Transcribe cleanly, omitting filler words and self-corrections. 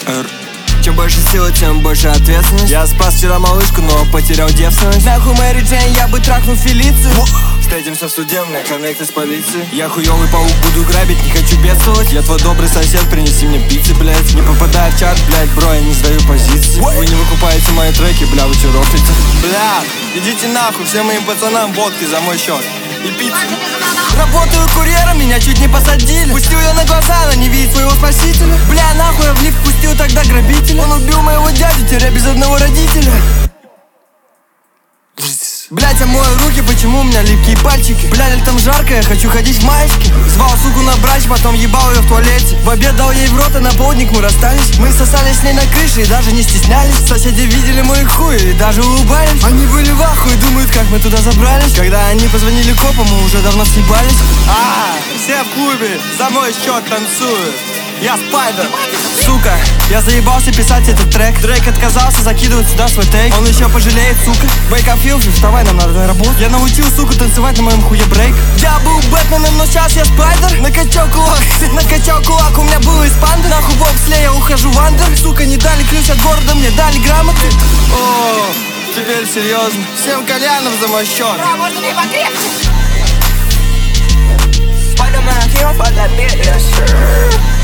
Чем больше силы, тем больше ответственность. Я спас вчера малышку, но потерял девственность. Нахуй Мэри Джейн, я бы трахнул Фелицию. Встретимся в судебной, коннекты с полицией. Я хуёвый паук, буду грабить, не хочу бедствовать. Я твой добрый сосед, принеси мне пиццы, блядь. Не попадая в чат, блядь, бро, я не сдаю позиции. Вы не выкупаете мои треки, бля, вы чё рофлите? Бля, идите нахуй, всем моим пацанам водки за мой счет. И пиццы. Работаю курьером, меня чуть не посадили. Пустил ее на глаза, она не видит своего спасителя. Бля, нахуй я в лифт пустил тогда грабителя. Он убил моего дядю, теря без одного родителя. Блять, я мою руки, почему у меня липкие пальчики? Бля, летом жарко, я хочу ходить в маечке. Звал суку на брач, потом ебал ее в туалете. В обед дал ей в рот, и на полдник мы расстались. Мы сосали с ней на крыше и даже не стеснялись. Соседи видели мои хуи и даже улыбались. Они были в ахуе, думают, как мы туда забрались. Когда они позвонили копам, мы уже давно съебались. Все в клубе, за мой счет танцуют. Я Спайдер. Сука, я заебался писать этот трек. Дрейк отказался закидывать сюда свой тейк. Он еще пожалеет, сука. Wake up, Филфи, вставай, нам надо на работу. Я научил, суку, танцевать на моем хуе брейк. Я был Бэтменом, но сейчас я Спайдер. Накачал кулак, у меня был из панды. Нахуй бобсле, я ухожу в андер. Сука, не дали ключ от города, мне дали грамоты. О, теперь серьезно. Всем кальянов за мой счет. Бра, можно мне покрепче? Spider-Man, he on fire that bitch, yes sir.